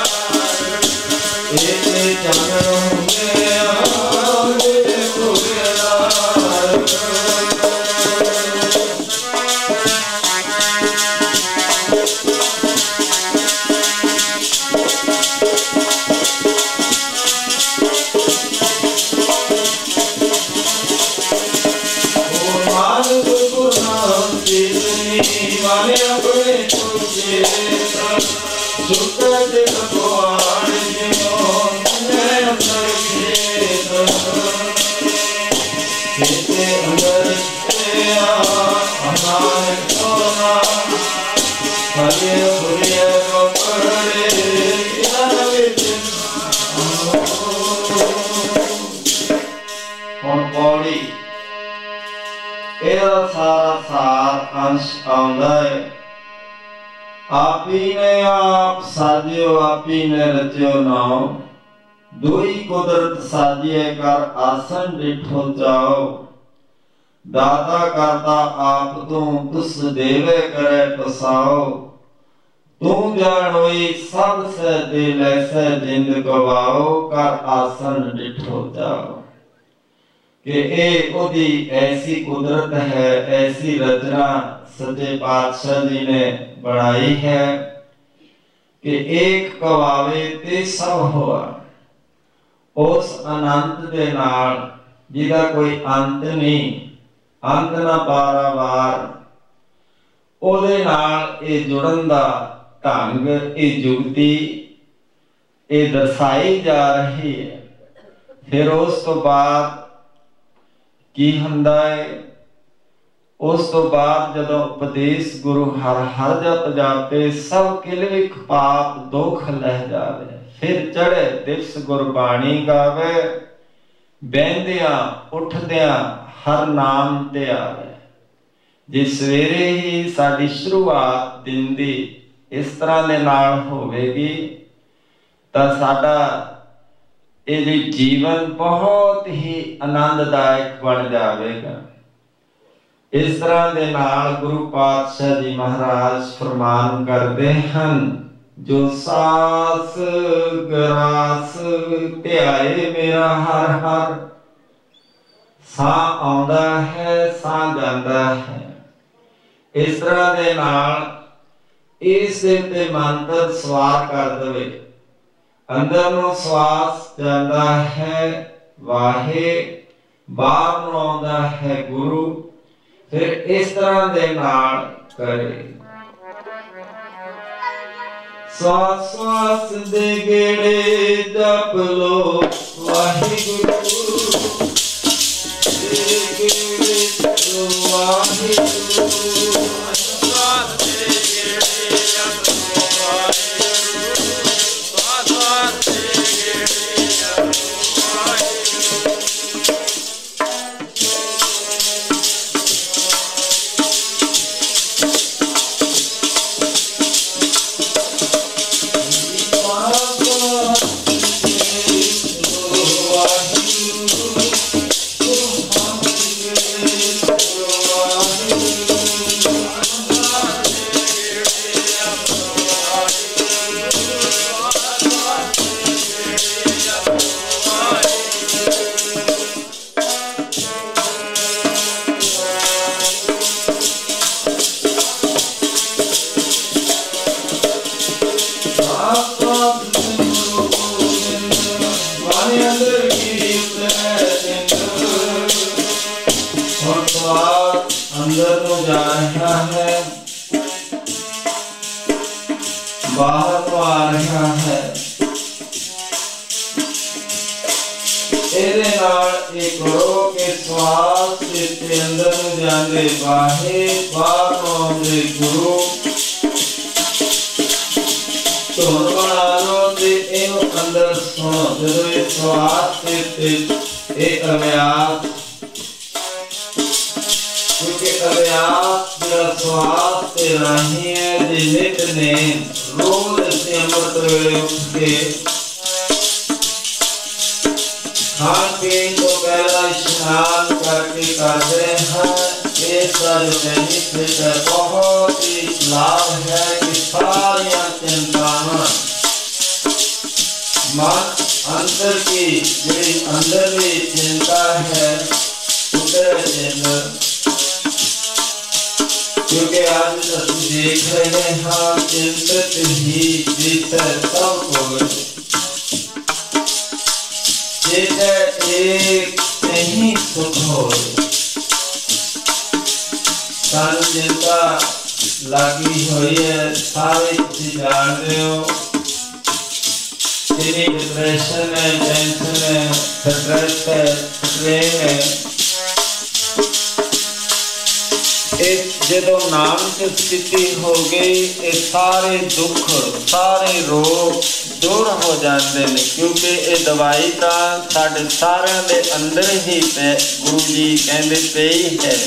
ਏਤੇ ਚਾਨਣ ਹੁੰਦੇ ਆਵੇ ਗੁਰੇਦਾਰ। ਆਪਣੇ ਤੁਝੇ ਸੁਕਤ ਭਗਵਾਨ ਜਿਉ ਮੈਂ ਅੰਦਰ ਖੇਤ ਖੇਤੇ ਅੰਦਰ ਤੇ ਆਮਾਨ ਕੋਨਾ ਹਰੇ ਹੁਰੇ ਪਕੜੇ ਯਾਰ ਵਿੱਚ ਹੁਣ ਪੌੜੀ ਇਹਦਾ ਸਾਰਾ ਸਾਰ ਅੰਸ਼ ਆਉਂਦਾ ਹੈ। ਆਪੀ ਨੇ ਆਪ ਸਾਜਿਓ ਆਪੀ ਨੇ ਰਚਿਓ ਨਾਉ, ਦੋਈ ਕੁਦਰਤ ਸਾਜਿਏ ਕਰ ਆਸਨ ਡਿਠੋ ਜਾਓ। ਦਾਤਾ ਕਰਤਾ ਆਪ ਤੂੰ ਤੁਸ ਦੇਵੇ ਕਰੇ ਪਸਾਓ, ਤੂੰ ਜਾਣੋਈ ਸਭ ਸੇ ਦੇ ਲੈਸੈ ਜਿੰਦ ਗਵਾਓ ਕਰ ਆਸਨ ਡਿਠੋ ਜਾਓ। ਕਿ ਇਹ ਉਹਦੀ ਐਸੀ ਕੁਦਰਤ ਹੈ, ਐਸੀ ਰਚਨਾ ਸੱਚੇ ਪਾਤਸ਼ਾਹ ਜੀ ਨੇ ਬਣਾਈ ਹੈ ਕਿ ਏਕ ਕਵਾਵੇ ਤੇ ਸਭ ਹੋਆ। ਉਸ ਅਨੰਤ ਦੇ ਨਾਲ ਜਿਹਦਾ ਕੋਈ ਅੰਤ ਨਹੀਂ, ਅੰਤ ਨਾ ਪਾਰਾਵਾਰ, ਉਹਦੇ ਨਾਲ ਇਹ ਜੁੜਨ ਦਾ ਢੰਗ, ਇਹ ਜੁਗਤੀ ਇਹ ਦਰਸਾਈ ਜਾ ਰਹੀ ਹੈ। ਫਿਰ ਉਸ ਤੋਂ ਬਾਅਦ ਕੀ ਹੁੰਦਾ ਹੈ? ਉਸ ਤੋਂ ਬਾਅਦ ਜਦੋਂ ਉਪਦੇਸ਼ ਗੁਰੂ ਹਰ ਹਰ ਜਪ ਜਾਪੇ ਸਭ ਕਿਲਵਿਕ ਪਾਪ ਦੁਖ ਲਹਿ ਜਾਵੇ। ਫਿਰ ਚੜੇ ਦਿਵਸ ਗੁਰਬਾਣੀ ਗਾਵੇ, ਬਹਿੰਦਿਆਂ ਉੱਠਦਿਆਂ ਹਰ ਨਾਮ ਤੇ ਆਵੇ। ਜੇ ਸਵੇਰੇ ਹੀ ਸਾਡੀ ਸ਼ੁਰੂਆਤ ਦਿਨ ਦੀ ਇਸ ਤਰ੍ਹਾਂ ਦੇ ਨਾਲ ਹੋਵੇਗੀ ਤਾਂ ਸਾਡਾ ਇਹ ਜੀਵਨ ਬਹੁਤ ਹੀ ਆਨੰਦਦਾਇਕ ਬਣ ਜਾਵੇਗਾ। ਇਸ ਤਰ੍ਹਾਂ ਦੇ ਨਾਲ ਗੁਰੂ ਪਾਤਸ਼ਾਹ ਜੀ ਮਹਾਰਾਜ ਫਰਮਾਨ ਕਰਦੇ ਹਨ, ਜੋ ਸਾਸ ਗਰਾਸ ਧਿਆਏ ਮੇਰਾ ਹਰ ਹਰ, ਸਾਹ ਆਉਂਦਾ ਹੈ ਸਾਹ ਜਾਂਦਾ ਹੈ। ਇਸ ਤਰ੍ਹਾਂ ਦੇ ਨਾਲ ਇਸ ਦੇ ਉੱਤੇ ਮੰਤਰ ਸਵਾਰ ਕਰ ਦੇਵੇ, अंदर नूं श्वास जाता है वाहे, बाहर नूं आउंदा है गुरु। फिर इस तरह दे नाल करे। श्वास श्वास दे गेड़े जप लो वाहिगुरु, दे गेड़े जप लो वाहिगुरु, श्वास दे गेड़े जप लो वाहिगुरु, श्वास श्वास दे गेड़े जप लो वाहिगुरु। अंदर को जा रहा है, बाहर को आ रहा है। ਇਹਦੇ ਨਾਲ ਇਹ ਕਰੋ ਕਿ ਸਵਾਸ ਦੇ ਅੰਦਰ ਨੂੰ ਜਾਂਦੇ ਵਾਹੇ, ਬਾਹਰ ਨੂੰ ਆਉਂਦੇ ਗੁਰੂ। ਧੁਨ ਬਣਾ ਲਓ ਤੇ ਇਹਨੂੰ ਅੰਦਰ ਸੁਣੋ। ਜਦੋਂ ਇਹ ਸਵਾਸ ਤੇ ਇਹ ਅਭਿਆਸ, क्योंकि अभ्यास मेरा श्वास से राही है। नित ने रोज से अमृत वेले उठ के खान पीन तो पहला स्नान करके करते हैं। इसका जो बेनिफिट है बहुत ही लाभ है कि सारी चिंताएं मन अंदर की जो अंदर की चिंता है उतर जाए। क्योंकि आज हम देख रहे हैं चिंतित ही भीतर सब कुछ, एक नहीं सुख हो। सन चिंता लगी हुई है, सारे जानते हो। तेरी डिप्रेशन है, टेंशन है, स्ट्रेस है, स्ट्रेन है। जो नाम की स्थिति हो गई, ये सारे दुख सारे रोग दूर हो जाते हैं। क्योंकि ये दवाई तो साढ़े सारे दे अंदर ही पे गुरु जी कहते पे ही है।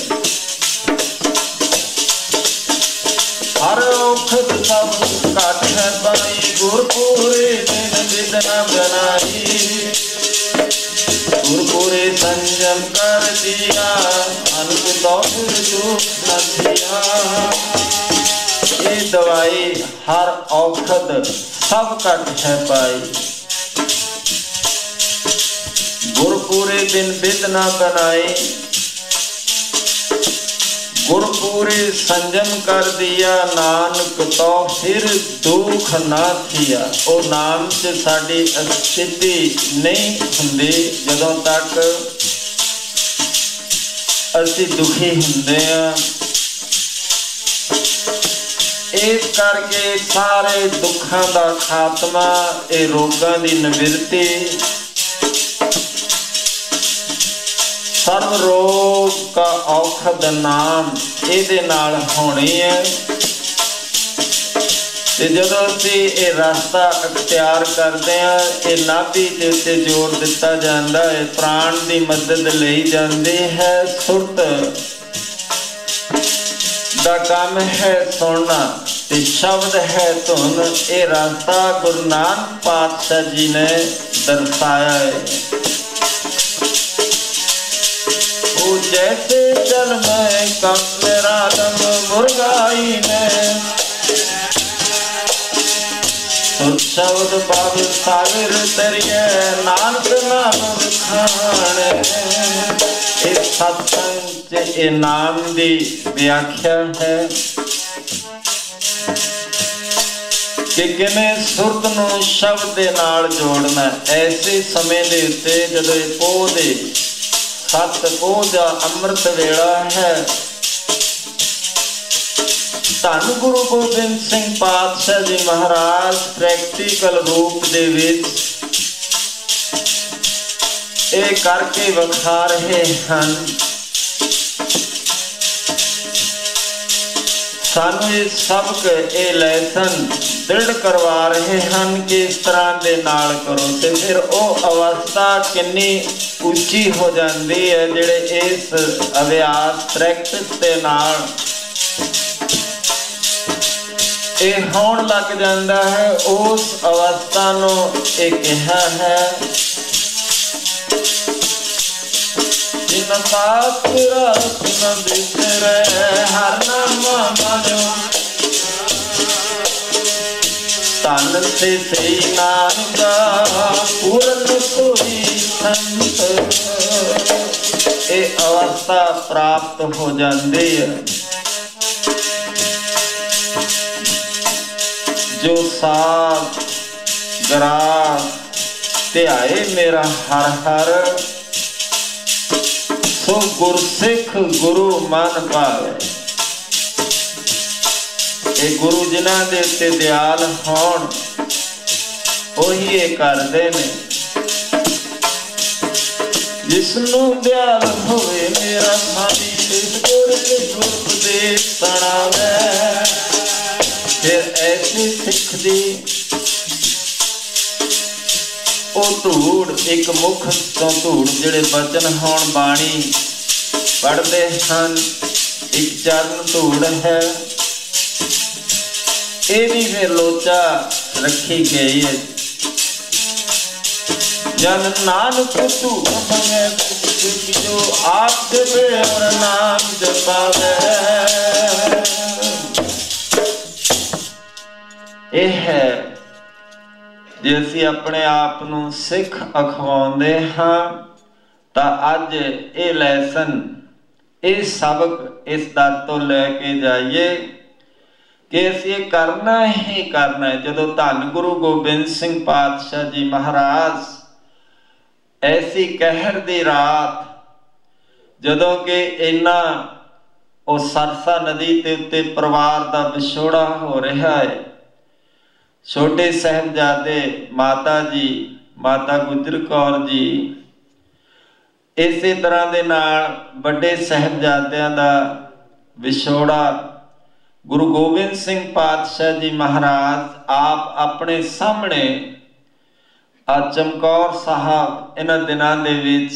हर औखद सब घट है पाई, गुरपुरे दिन विदना बनाई। गुरपुरे संयम कर दिया, अनक दौड़ दुख न दिया। ये दवाई हर औखद सब घट है पाई। गुरपुरे दिन बिद न बनाई, गुरपुरे संयम कर दिया। नानक तो फिर दुख ना थिया। ओ नाम च साडी स्थिति नहीं हुंदी जदों तक असी दुखी हुंदे आ। इस करके सारे दुखां दा खात्मा, ए रोगां दी निवृत्ति, सर्व रोग का औखद नाम ਇਹਦੇ ਨਾਲ ਹੋਣੀ ਹੈ। ਤੇ ਜਦੋਂ ਅਸੀਂ ਇਹ ਰਸਤਾ ਅਖਤਿਆਰ ਕਰਦੇ ਹਾਂ, ਇਹ ਨਾਭੀ ਦੇ ਉੱਤੇ ਜ਼ੋਰ ਦਿੱਤਾ ਜਾਂਦਾ ਹੈ, ਪ੍ਰਾਣ ਦੀ ਮਦਦ ਲਈ ਜਾਂਦੀ ਹੈ। ਸੁਰਤ ਦਾ ਕੰਮ ਹੈ ਸੁਣਨਾ ਤੇ ਸ਼ਬਦ ਹੈ ਧੁਨ। ਇਹ ਰਸਤਾ ਗੁਰੂ ਨਾਨਕ ਪਾਤਸ਼ਾਹ ਜੀ ਨੇ ਦਰਸਾਇਆ ਹੈ। जैसे जल में कम मेरा दम मुर्गाई में, शब्द पाद सागर तरिए नानक नाम खाने। इस सत्संग च नाम की व्याख्या है कि किवें सुरत नूं शब्द दे नाल जोड़ना। ऐसे समय दे उत्ते जदों पोह दे सत पोह दा अमृत वेला है, धन गुरु गोबिंद सिंह पातशाह जी महाराज प्रैक्टिकल रूप दे विच ये करके विखा रहे हैं। सानू ये सबक ये लैसन दृढ़ करवा रहे हैं कि इस तरह दे नाल करो, ते फिर वो अवस्था कितनी उच्ची हो जाती है जिहड़े इस अभ्यास प्रैक्टिस दे नाल ये होण लग जाता है। उस अवस्था नूं ये कहा है जिन शास्त्र सुन बिसरे हर नाम मानो, तन से सही नाम दा पूरन कोई संत। ये अवस्था प्राप्त हो जाती है। जो साध ग्रास ध्याए मेरा हर हर, सो गुरसिख गुरु मन पावे। ये गुरु जिन्हां दे उत्ते दयाल होण ओही ये करदे ने। जिसनूं दयाल होवे मेरा स्वामी, तिस गुर के उपदेश सुणावे। फिर ऐसी सिख दी ओ धूड़ एक मुख तो धूड़ जिहड़े बचन होण बाणी पढ़ते हैं, एक चरण धूड़ है। ये भी फिर लोचा रखी गई है। जन नानक धूड़ मंगे जो आप जपे और नाम जपावे। यह है जे असीं अपने आप नूं सिख अखवाउंदे हां तां अज ये लैसन ये सबक इस दर तो लैके जाइए कि असीं करना ही करना है। जदों धन गुरु गोबिंद सिंह पातशाह जी महाराज ऐसी कहर दी रात जदों कि इन्ना ओ सरसा नदी के उत्ते परिवार दा विछोड़ा हो रहा है, छोटे साहिबजादे माता जी माता गुजर कौर जी इसी तरह दे नाल बड़े साहिबजादियां दा विछोड़ा, गुरु गोबिंद सिंह पातशाह जी महाराज आप अपने सामने आ चमकौर साहब इन्हां दिनां दे विच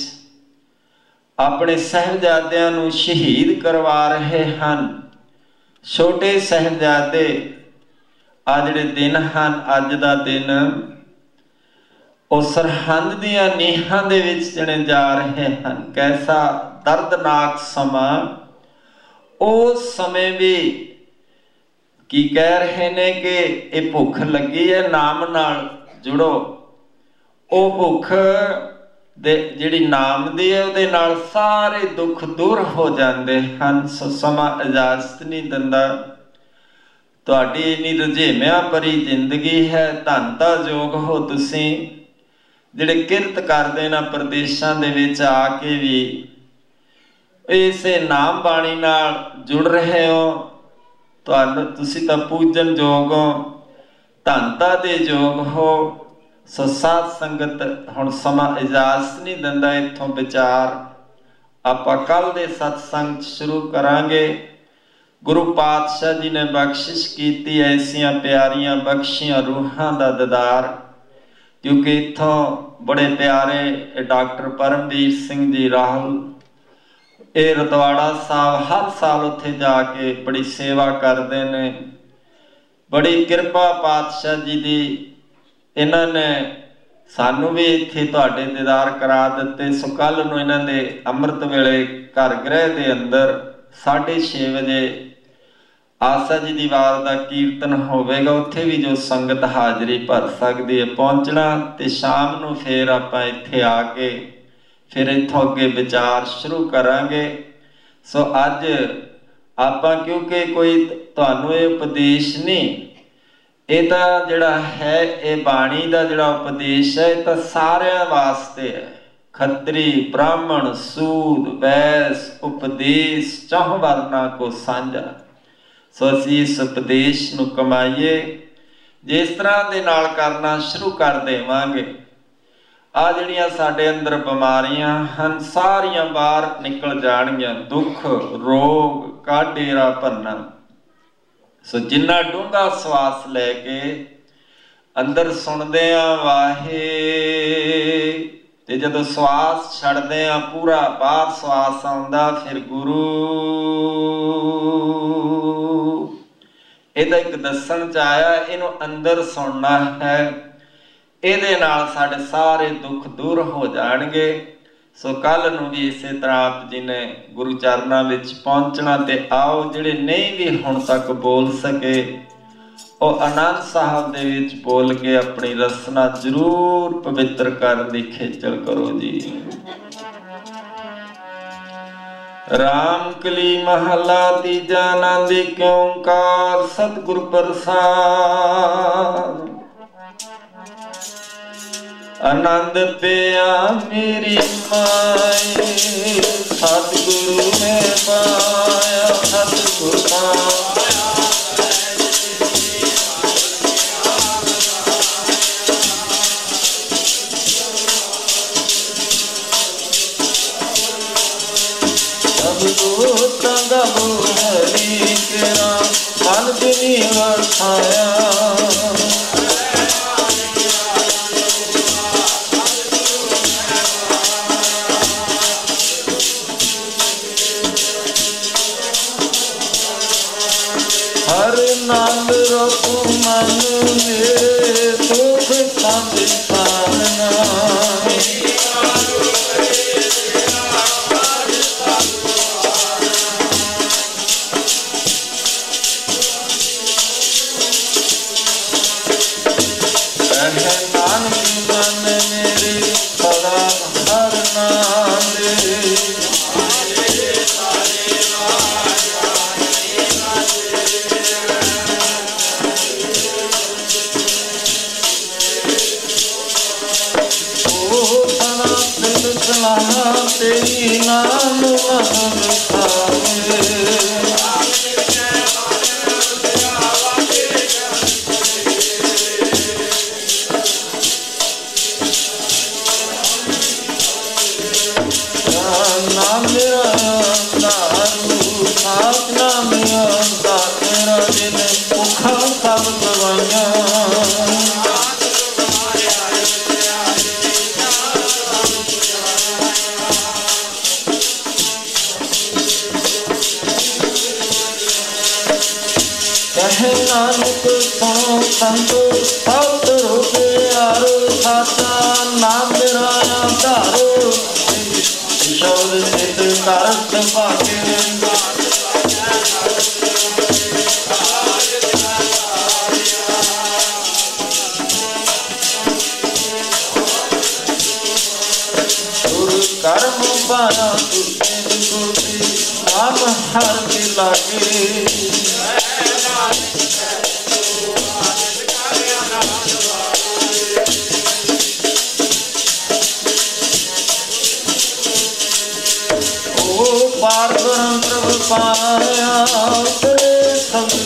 अपने साहिबजादियां नूं शहीद करवा रहे हैं। छोटे साहिबजादे आ जिहड़े दिन हैं, अज दा दिन वो सरहंद दियां नीहां दे विच जणे जा रहे हैं। कैसा दर्दनाक समा। उस समय भी की कह रहे ने कि ये भुख लगी है, नाम नाल जुड़ो। वो भुख दे जिहड़ी नाम दी है उहदे नाल सारे दुख दूर हो जाते हैं। सो समा इजाजत नहीं दिंदा। तुहाडी इन्नी रुझेवियां भरी जिंदगी है, धन दा योग हो तुसीं जिहड़े किरत करदे ना प्रदेशां दे विच आके भी इसे नाम बाणी नाल जुड़ रहे हो। तुहानूं तुसीं तां पूजन योग हो, धनता दे योग हो। सो साध संगत हुण समा इजाजत नहीं दिंदा इत्थों विचार। आपां कल दे सत्संग शुरू करांगे। गुरु पातशाह जी ने बख्शिश की ऐसिया प्यारियां बख्शियां रूहां दा दीदार, क्योंकि इत्थों बड़े प्यारे डॉक्टर परमवीर सिंह जी राहुल ये रतवाड़ा साहब हर साल उत्थे जाके बड़ी सेवा करते हैं। बड़ी कृपा पातशाह जी दी, इन्होंने सानू भी इत्थे तुहाडे दीदार करा दिते। सो कल नूं इन्हां दे अमृत वेले घर गृह दे अंदर साढ़े छे बजे आसा जी दी वार दा कीर्तन होवेगा। उत्थे भी जो संगत हाजरी भर सकदी है पहुंचना, ते शाम नूं फिर आपां इत्थे आके फिर इत्थों अगे विचार शुरू करांगे। सो अज आपां क्योंकि कोई तुहानूं ये उपदेश नहीं, ਇਹ ਤਾਂ ਜਿਹੜਾ ਹੈ, ਇਹ ਬਾਣੀ ਦਾ ਜਿਹੜਾ ਉਪਦੇਸ਼ ਹੈ, ਇਹ ਤਾਂ ਸਾਰਿਆਂ ਵਾਸਤੇ ਹੈ। ਖੱਤਰੀ, ਬ੍ਰਾਹਮਣ, ਸੂਦ, ਵੈਸ, ਉਪਦੇਸ਼ ਚਹੁ ਵਰਨਾ ਕੋ ਸਾਂਝਾ। ਸੋ ਅਸੀਂ ਇਸ ਉਪਦੇਸ਼ ਨੂੰ ਕਮਾਈਏ। ਜੇ ਇਸ ਤਰ੍ਹਾਂ ਦੇ ਨਾਲ ਕਰਨਾ ਸ਼ੁਰੂ ਕਰ ਦੇਵਾਂਗੇ, ਆ ਜਿਹੜੀਆਂ ਸਾਡੇ ਅੰਦਰ ਬਿਮਾਰੀਆਂ ਹਨ ਸਾਰੀਆਂ ਬਾਹਰ ਨਿਕਲ ਜਾਣਗੀਆਂ। ਦੁੱਖ, ਰੋਗ ਕਾ ਡੇਰਾ ਭੰਨਣ। ਸੋ ਜਿੰਨਾ ਡੂੰਘਾ ਸਵਾਸ ਲੈ ਕੇ ਅੰਦਰ ਸੁਣਦੇ ਆ ਵਾਹੇ, ਤੇ ਜਦੋਂ ਸਵਾਸ ਛੱਡਦੇ ਆ ਪੂਰਾ ਬਾਹਰ ਸਵਾਸ ਆਉਂਦਾ, ਫਿਰ ਗੁਰੂ। ਇਹਦਾ ਇੱਕ ਦੱਸਣ ਚ ਆਇਆ, ਇਹਨੂੰ ਅੰਦਰ ਸੁਣਨਾ ਹੈ। ਇਹਦੇ ਨਾਲ ਸਾਡੇ ਸਾਰੇ ਦੁੱਖ ਦੂਰ ਹੋ ਜਾਣਗੇ। ਸੋ ਕੱਲ ਨੂੰ ਵੀ ਇਸੇ ਤਰ੍ਹਾਂ ਆਪ ਜੀ ਨੇ ਗੁਰੂ ਚਰਨਾਂ ਵਿੱਚ ਪਹੁੰਚਣਾ। ਤੇ ਆਓ ਜਿਹੜੇ ਨਹੀਂ ਵੀ ਹੁਣ ਤੱਕ ਬੋਲ ਸਕੇ, ਉਹ ਆਨੰਦ ਸਾਹਿਬ ਦੇ ਵਿੱਚ ਬੋਲ ਕੇ ਆਪਣੀ ਰਸਨਾ ਜ਼ਰੂਰ ਪਵਿੱਤਰ ਕਰਨ ਦੀ ਖੇਚਲ ਕਰੋ ਜੀ। ਰਾਮ ਕਲੀ ਮਹਲਾ ਤੀਜਾ। ਆਨੰਦ ਏਕ ਓੰਕਾਰ ਸਤਿਗੁਰ ਪ੍ਰਸਾਦਿ। ਆਨੰਦ ਪਿਆ ਮੇਰੀ ਮਾਏ, ਸਤਿਗੁਰੂ ਨੇ ਪਾਇਆ। ਸਤਿਗੁਰ ਪਾਇਆ ਗੋ ਹਰੀ ਤੇਰਾ ਮਨ ਬਿਨੀ ਵਸਾਇਆ। ਹਰ ਨਾਮ ਰਖੂ ਮਨ ਮੇਰੇ, ਸੁਖ ਸੰਤ ਸਾਰਨਾ। तेरी नाम महम खावे, नाम मेरा दारू साथ नाम मेरा तेरा दिल भुखा सब दवाइयां। नानक सुनो संतो सत रोगे आरो साचा, नाम मेरा आधारो शब्द चित कारक भागे। कर्म पाया तुझे नाम हर के लागे। पार ब्रह्म प्रभु पाया तेरे सब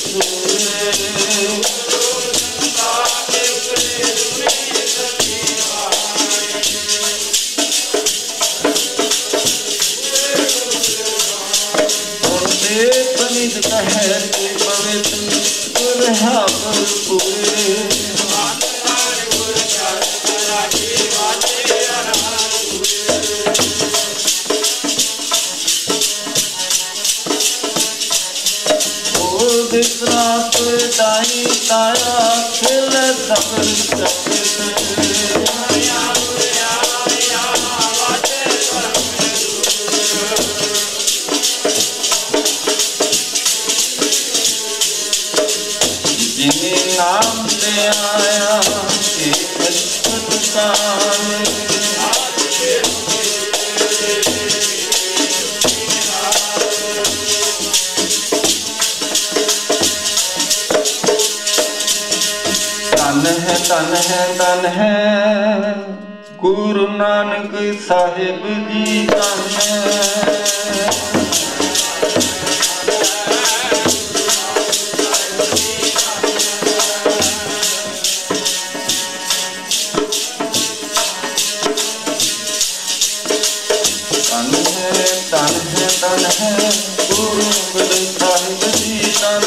पनित कहे पवित्र पूरे। विश्रात दाई ताया खिल सबर जिन्हें नाम ले आया एक है तन है गुरु नानक साहिब जी तन है। तन है गुरु साहिब जी तन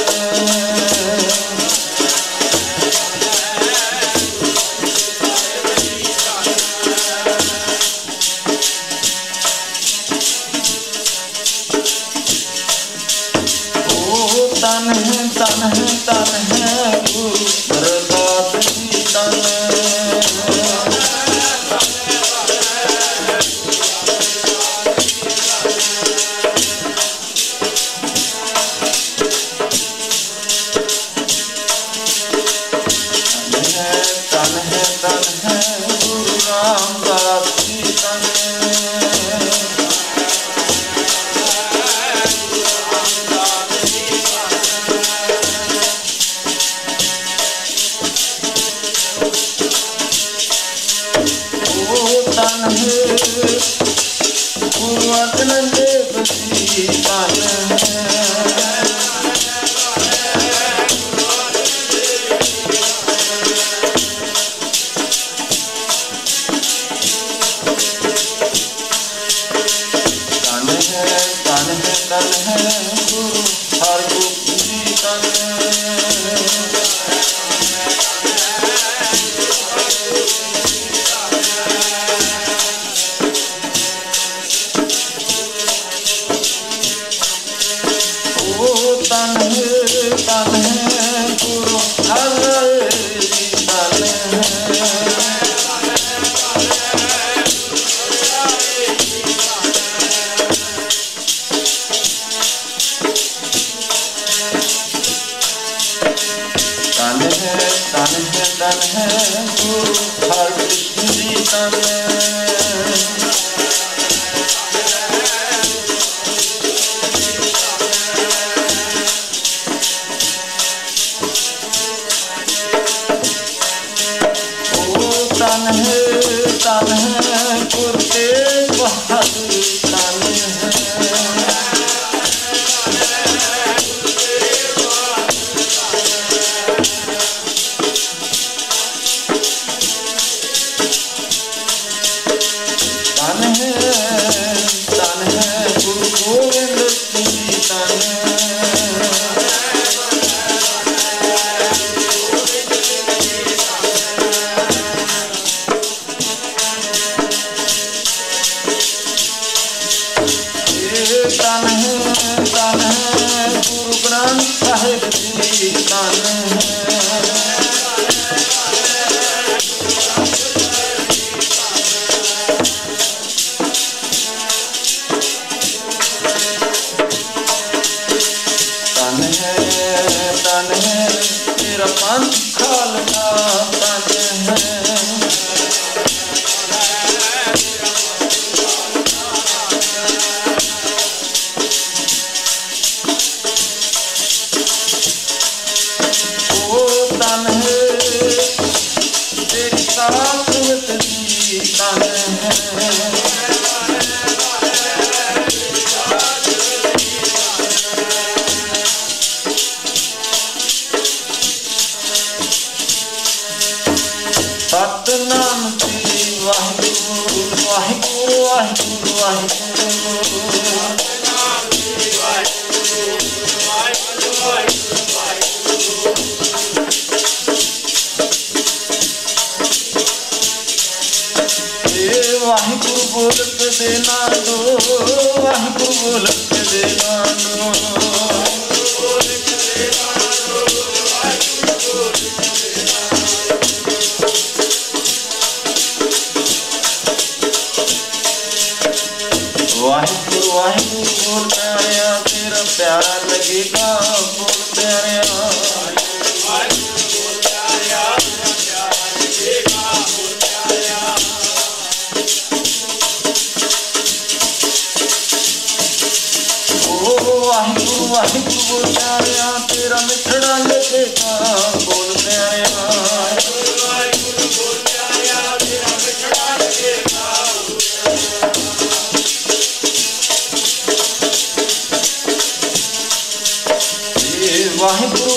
ओ तन है तन है तन है गुरु रविदास जी तन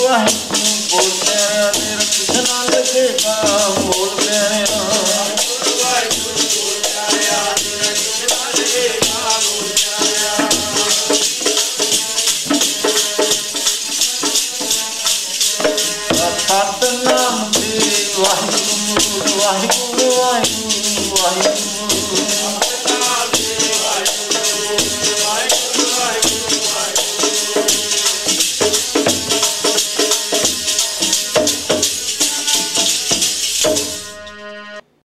ਵਾਹਿਗੁਰੂ ਬੋਲਿਆ ਨਿਰਖ ਨਾ ਲੱਗੇਗਾ।